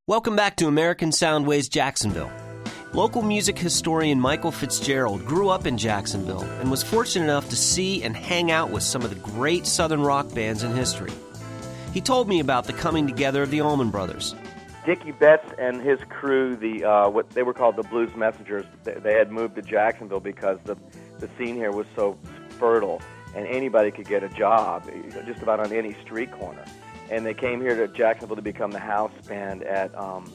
Welcome back to American Soundways Jacksonville. Local music historian Michael Fitzgerald grew up in Jacksonville and was fortunate enough to see and hang out with some of the great Southern rock bands in history. He told me about the coming together of the Allman Brothers. Dickie Betts and his crew, what they were called the Blues Messengers, they had moved to Jacksonville because the scene here was so fertile and anybody could get a job just about on any street corner. And they came here to Jacksonville to become the house band at,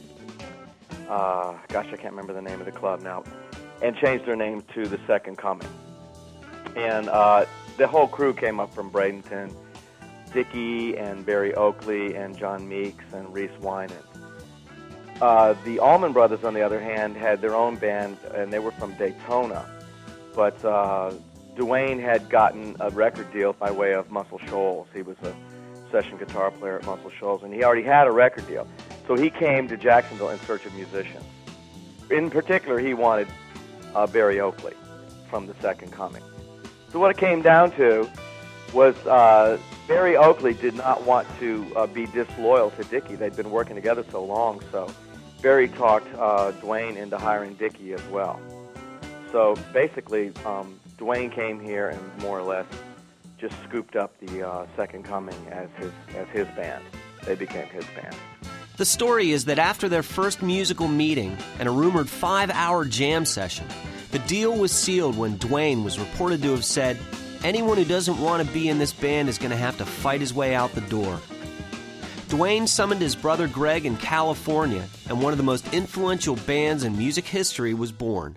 I can't remember the name of the club now, and changed their name to The Second Coming. And the whole crew came up from Bradenton, Dickie and Barry Oakley and John Meeks and Reese Winans. The Allman Brothers, on the other hand, had their own band, and they were from Daytona. But Duane had gotten a record deal by way of Muscle Shoals. He was a session guitar player at Muscle Shoals, and he already had a record deal. So he came to Jacksonville in search of musicians. In particular, he wanted Barry Oakley from The Second Coming. So what it came down to was Barry Oakley did not want to be disloyal to Dickie. They'd been working together so long, so Barry talked Duane into hiring Dickie as well. So basically, Duane came here and more or less just scooped up the Second Coming as his band. They became his band. The story is that after their first musical meeting and a rumored 5-hour jam session, the deal was sealed when Duane was reported to have said, "Anyone who doesn't want to be in this band is going to have to fight his way out the door." Duane summoned his brother Greg in California, and one of the most influential bands in music history was born.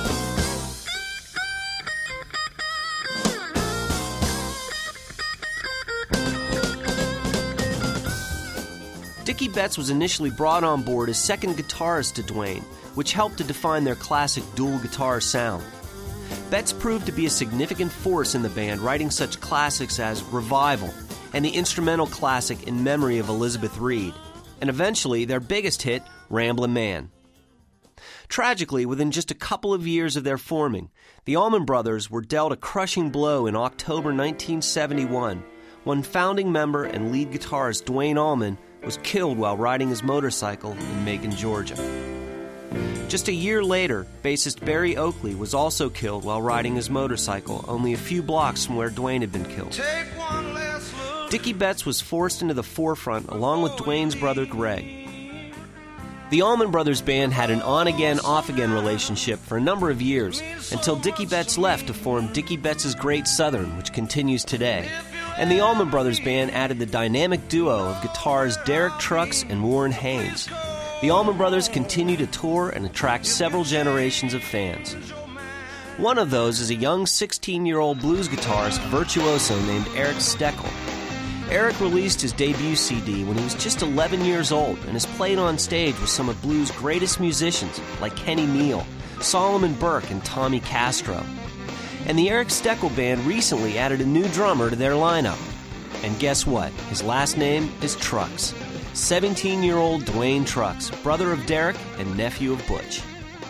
Dickie Betts was initially brought on board as second guitarist to Duane, which helped to define their classic dual guitar sound. Betts proved to be a significant force in the band, writing such classics as Revival and the instrumental classic In Memory of Elizabeth Reed, and eventually their biggest hit, Ramblin' Man. Tragically, within just a couple of years of their forming, the Allman Brothers were dealt a crushing blow in October 1971 when founding member and lead guitarist Duane Allman was killed while riding his motorcycle in Macon, Georgia. Just a year later, bassist Barry Oakley was also killed while riding his motorcycle only a few blocks from where Duane had been killed. Dickie Betts was forced into the forefront along with Duane's brother Greg. The Allman Brothers Band had an on-again, off-again relationship for a number of years until Dickie Betts left to form Dickie Betts' Great Southern, which continues today. And the Allman Brothers Band added the dynamic duo of guitars Derek Trucks and Warren Haynes. The Allman Brothers continue to tour and attract several generations of fans. One of those is a young 16-year-old blues guitarist virtuoso named Eric Steckel. Eric released his debut CD when he was just 11 years old and has played on stage with some of blues' greatest musicians like Kenny Neal, Solomon Burke, and Tommy Castro. And the Eric Steckel Band recently added a new drummer to their lineup. And guess what? His last name is Trucks. 17-year-old Duane Trucks, brother of Derek and nephew of Butch.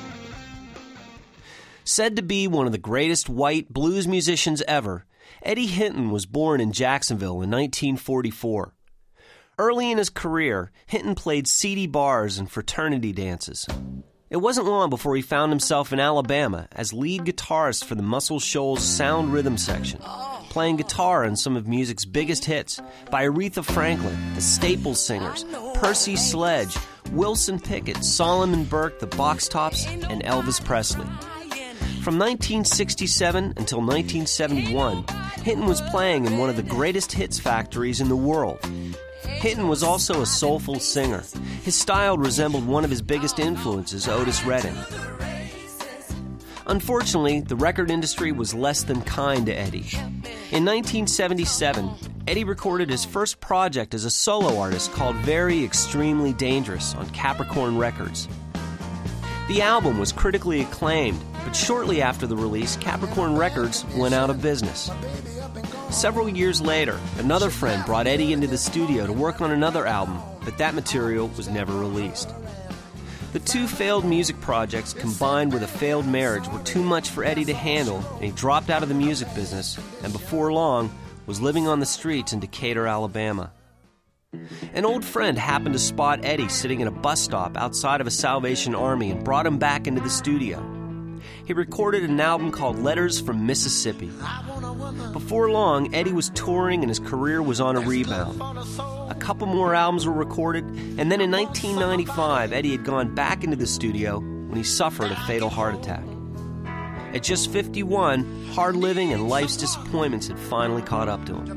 Said to be one of the greatest white blues musicians ever, Eddie Hinton was born in Jacksonville in 1944. Early in his career, Hinton played seedy bars and fraternity dances. It wasn't long before he found himself in Alabama as lead guitarist for the Muscle Shoals Sound Rhythm section, playing guitar on some of music's biggest hits by Aretha Franklin, the Staples Singers, Percy Sledge, Wilson Pickett, Solomon Burke, the Box Tops, and Elvis Presley. From 1967 until 1971, Hinton was playing in one of the greatest hits factories in the world. Hinton was also a soulful singer. His style resembled one of his biggest influences, Otis Redding. Unfortunately, the record industry was less than kind to Eddie. In 1977, Eddie recorded his first project as a solo artist called Very Extremely Dangerous on Capricorn Records. The album was critically acclaimed, but shortly after the release, Capricorn Records went out of business. Several years later, another friend brought Eddie into the studio to work on another album, but that material was never released. The two failed music projects combined with a failed marriage were too much for Eddie to handle, and he dropped out of the music business and before long was living on the streets in Decatur, Alabama. An old friend happened to spot Eddie sitting at a bus stop outside of a Salvation Army and brought him back into the studio. He recorded an album called Letters from Mississippi. Before long, Eddie was touring and his career was on a rebound. A couple more albums were recorded, and then in 1995, Eddie had gone back into the studio when he suffered a fatal heart attack. At just 51, hard living and life's disappointments had finally caught up to him.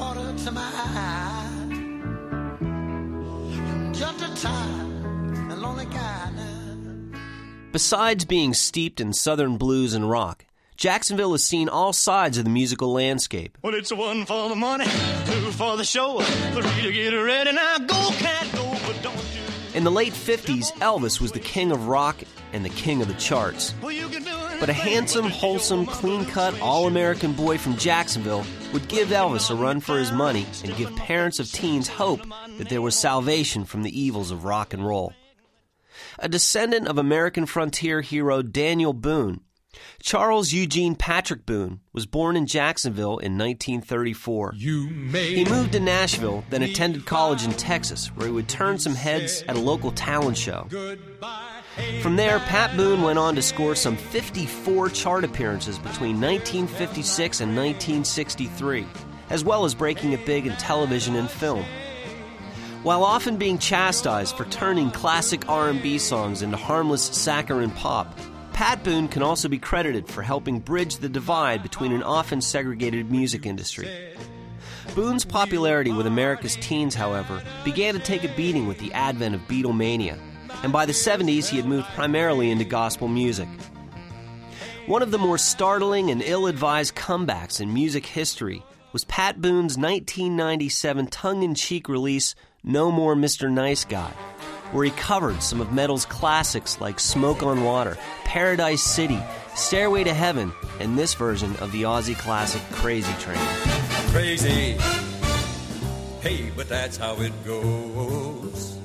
Besides being steeped in Southern blues and rock, Jacksonville has seen all sides of the musical landscape. Well, it's one for the money, two for the show, three to get ready. Now go, cat, go, but don't you... In the late 50s, Elvis was the king of rock and the king of the charts. But a handsome, wholesome, clean-cut, all-American boy from Jacksonville would give Elvis a run for his money and give parents of teens hope that there was salvation from the evils of rock and roll. A descendant of American frontier hero Daniel Boone, Charles Eugene Patrick Boone was born in Jacksonville in 1934. He moved to Nashville, then attended college in Texas, where he would turn some heads at a local talent show. From there, Pat Boone went on to score some 54 chart appearances between 1956 and 1963, as well as breaking it big in television and film. While often being chastised for turning classic R&B songs into harmless saccharine pop, Pat Boone can also be credited for helping bridge the divide between an often segregated music industry. Boone's popularity with America's teens, however, began to take a beating with the advent of Beatlemania, and by the 70s he had moved primarily into gospel music. One of the more startling and ill-advised comebacks in music history was Pat Boone's 1997 tongue-in-cheek release, No More Mr. Nice Guy, where he covered some of metal's classics like Smoke on Water, Paradise City, Stairway to Heaven, and this version of the Aussie classic Crazy Train. Crazy, hey, but that's how it goes.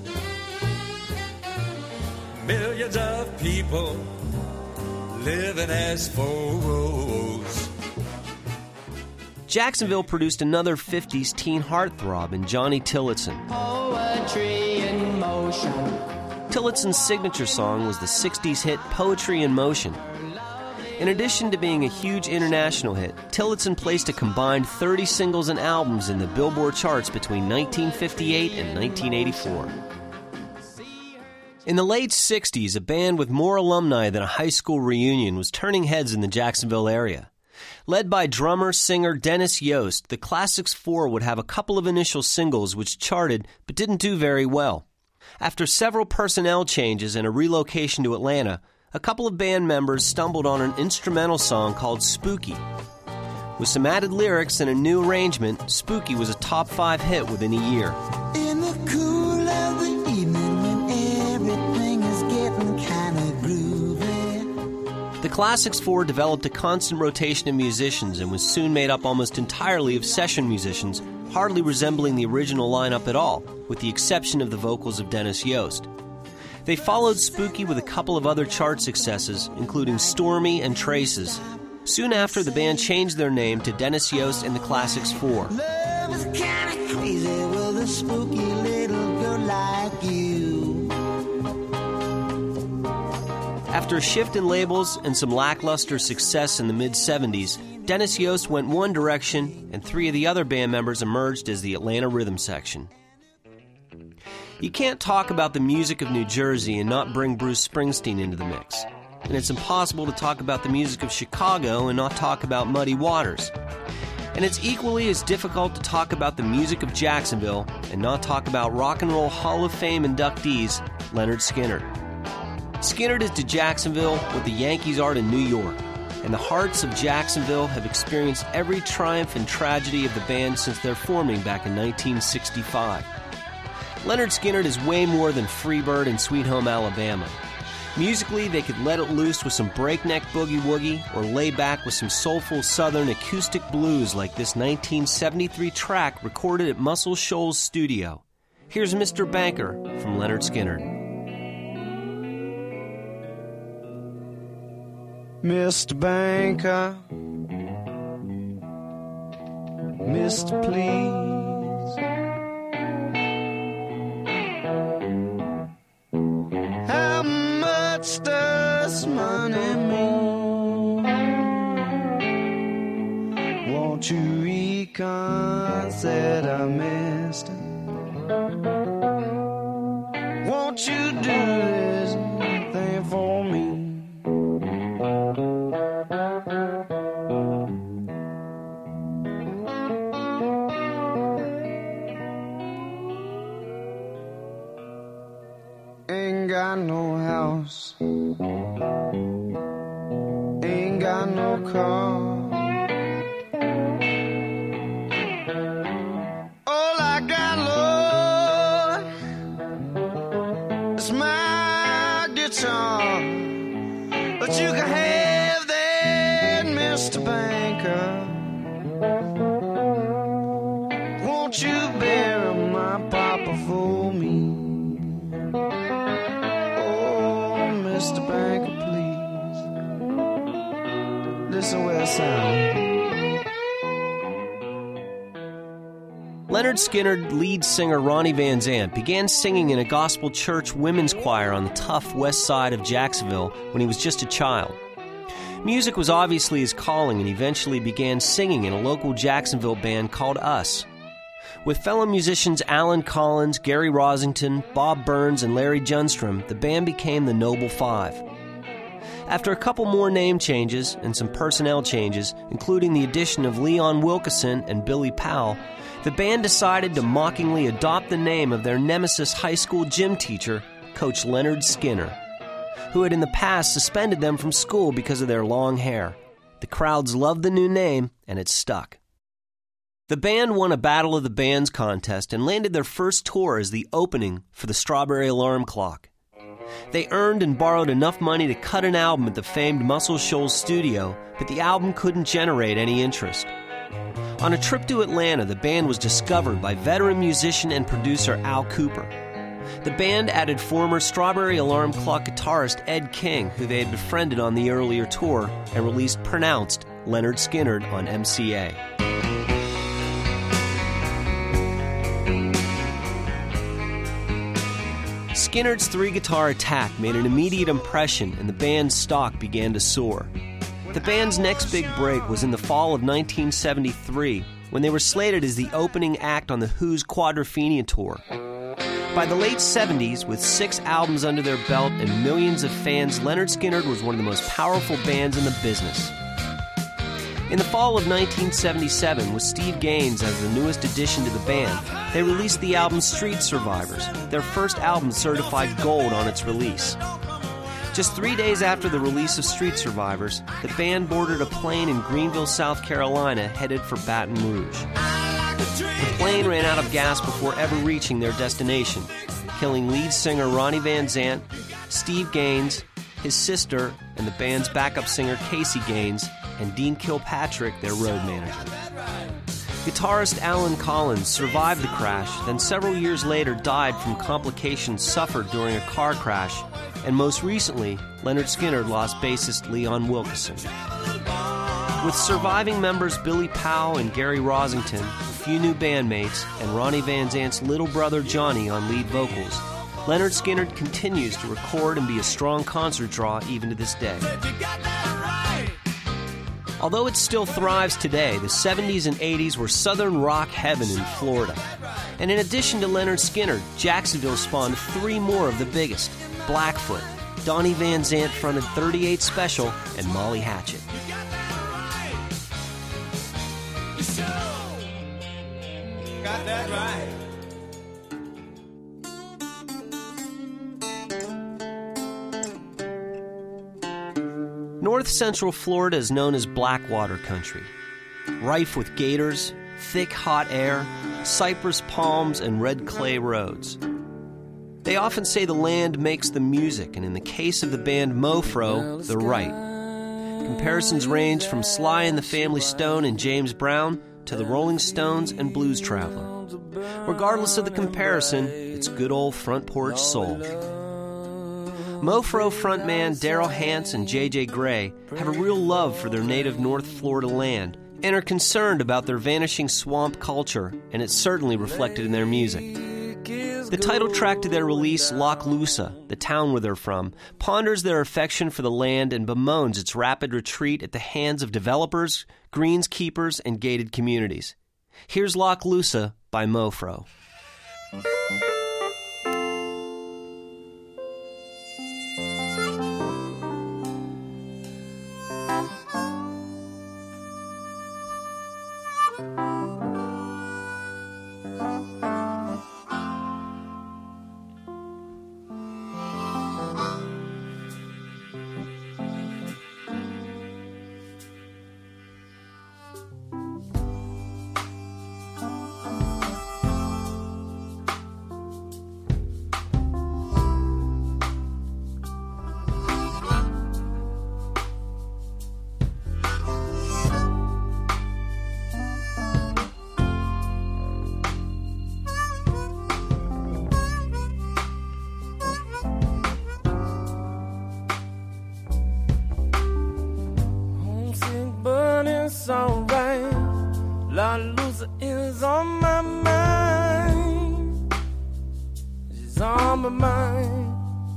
Millions of people living as foes. Jacksonville produced another 50s teen heartthrob in Johnny Tillotson. Poetry in motion. Tillotson's signature song was the 60s hit Poetry in Motion. In addition to being a huge international hit, Tillotson placed a combined 30 singles and albums in the Billboard charts between 1958 and 1984. In the late 60s, a band with more alumni than a high school reunion was turning heads in the Jacksonville area. Led by drummer-singer Dennis Yost, the Classics 4 would have a couple of initial singles which charted but didn't do very well. After several personnel changes and a relocation to Atlanta, a couple of band members stumbled on an instrumental song called Spooky. With some added lyrics and a new arrangement, Spooky was a top 5 hit within a year. In the cool of the evening when everything is getting kind of groovy. The Classics 4 developed a constant rotation of musicians and was soon made up almost entirely of session musicians, hardly resembling the original lineup at all, with the exception of the vocals of Dennis Yost. They followed Spooky with a couple of other chart successes, including Stormy and Traces. Soon after, the band changed their name to Dennis Yost and the Classics 4. Love is kind of crazy with a spooky little girl like you. After a shift in labels and some lackluster success in the mid-70s, Dennis Yost went one direction, and 3 of the other band members emerged as the Atlanta Rhythm Section. You can't talk about the music of New Jersey and not bring Bruce Springsteen into the mix. And it's impossible to talk about the music of Chicago and not talk about Muddy Waters. And it's equally as difficult to talk about the music of Jacksonville and not talk about Rock and Roll Hall of Fame inductees Lynyrd Skynyrd. Skynyrd is to Jacksonville what the Yankees are to New York, and the hearts of Jacksonville have experienced every triumph and tragedy of the band since their forming back in 1965. Lynyrd Skynyrd is way more than Freebird and Sweet Home Alabama. Musically, they could let it loose with some breakneck boogie-woogie or lay back with some soulful southern acoustic blues like this 1973 track recorded at Muscle Shoals Studio. Here's Mr. Banker from Lynyrd Skynyrd. Mr. Banker, Mr. Please, What's this money mean? Won't you reconsider, mister? Won't you do this thing for me? Ain't got no house, ain't got no car. All I got, Lord, is my guitar. But you can have that, Mr. Banker. Won't you bury my papa for me? Mr. Banker, please listen where I sound. Leonard Skinner lead singer Ronnie Van Zant began singing in a gospel church women's choir on the tough west side of Jacksonville when he was just a child. Music was obviously his calling, and he eventually began singing in a local Jacksonville band called Us. With fellow musicians Alan Collins, Gary Rosington, Bob Burns, and Larry Junstrom, the band became the Noble Five. After a couple more name changes and some personnel changes, including the addition of Leon Wilkeson and Billy Powell, the band decided to mockingly adopt the name of their nemesis high school gym teacher, Coach Leonard Skinner, who had in the past suspended them from school because of their long hair. The crowds loved the new name, and it stuck. The band won a Battle of the Bands contest and landed their first tour as the opening for the Strawberry Alarm Clock. They earned and borrowed enough money to cut an album at the famed Muscle Shoals studio, but the album couldn't generate any interest. On a trip to Atlanta, the band was discovered by veteran musician and producer Al Cooper. The band added former Strawberry Alarm Clock guitarist Ed King, who they had befriended on the earlier tour, and released Pronounced Leonard Skinner on MCA. Skinner's three-guitar attack made an immediate impression, and the band's stock began to soar. The band's next big break was in the fall of 1973, when they were slated as the opening act on the Who's Quadrophenia Tour. By the late 70s, with 6 albums under their belt and millions of fans, Leonard Skinner was one of the most powerful bands in the business. In the fall of 1977, with Steve Gaines as the newest addition to the band, they released the album Street Survivors, their first album certified gold on its release. Just 3 days after the release of Street Survivors, the band boarded a plane in Greenville, South Carolina, headed for Baton Rouge. The plane ran out of gas before ever reaching their destination, killing lead singer Ronnie Van Zant, Steve Gaines, his sister, and the band's backup singer Casey Gaines, and Dean Kilpatrick, their road manager. Guitarist Alan Collins survived the crash, then several years later died from complications suffered during a car crash, and most recently, Leonard Skinner lost bassist Leon Wilkeson. With surviving members Billy Powell and Gary Rosington, a few new bandmates, and Ronnie Van Zant's little brother Johnny on lead vocals, Leonard Skinner continues to record and be a strong concert draw even to this day. Although it still thrives today, the 70s and 80s were southern rock heaven in Florida. And in addition to Leonard Skinner, Jacksonville spawned 3 more of the biggest: Blackfoot, Donnie Van Zant fronted 38 Special, and Molly Hatchet. Got that right. North Central Florida is known as Blackwater Country, rife with gators, thick hot air, cypress palms, and red clay roads. They often say the land makes the music, and in the case of the band Mofro, they're right. Comparisons range from Sly and the Family Stone and James Brown to the Rolling Stones and Blues Traveler. Regardless of the comparison, it's good old front porch soul. Mofro frontman Daryl Hance and J.J. Gray have a real love for their native North Florida land and are concerned about their vanishing swamp culture, and it's certainly reflected in their music. The title track to their release, Loch Lusa, the town where they're from, ponders their affection for the land and bemoans its rapid retreat at the hands of developers, greenskeepers, and gated communities. Here's Loch Lusa by Mofro. It's alright. La Lusa is on my mind. She's on my mind.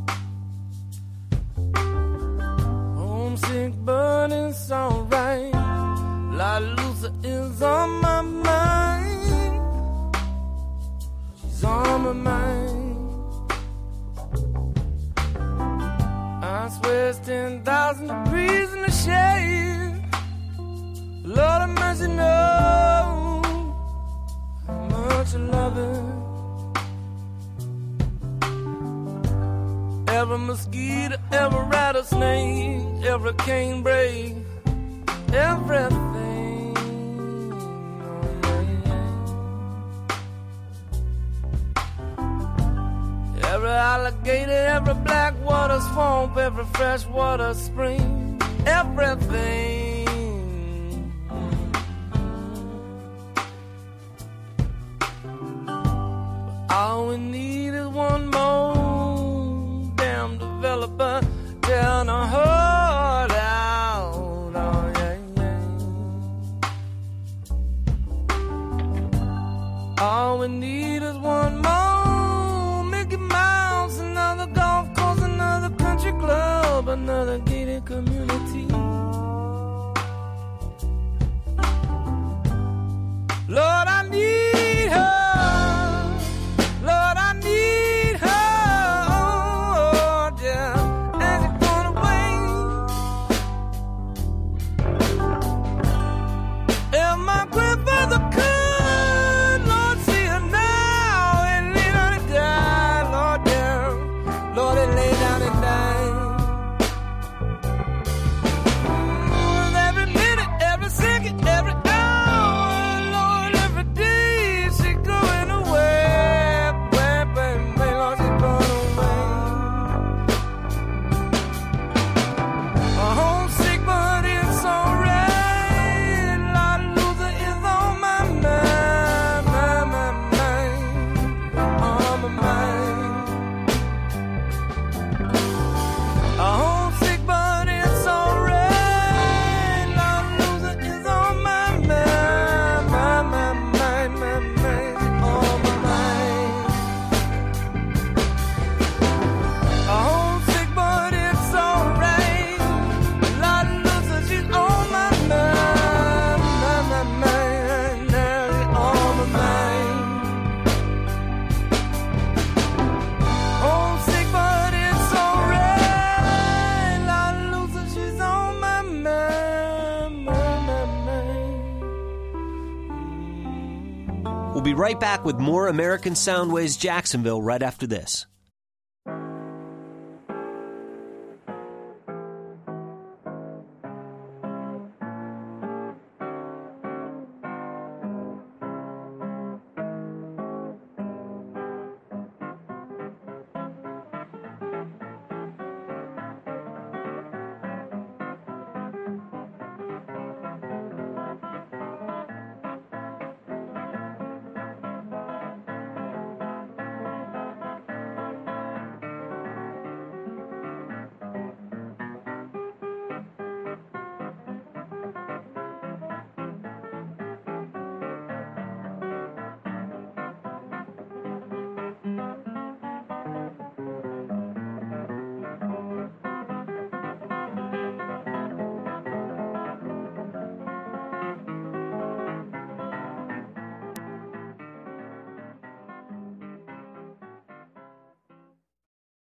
Homesick, but it's alright. La Lusa is on my mind. She's on my mind. I swear it's 10,000 degrees in the shade. Lord of mercy, know how much I love it. Every mosquito, every rattlesnake, every canebrake, everything. Oh, yeah. Every alligator, every black water swamp, every freshwater spring, everything. All we need is one more damn developer down a hole out. Oh, yeah, yeah. All we need is one more Mickey Mouse, another golf course, another country club, another gated community. Lord, I need her. We'll be right back with more American Soundways Jacksonville right after this.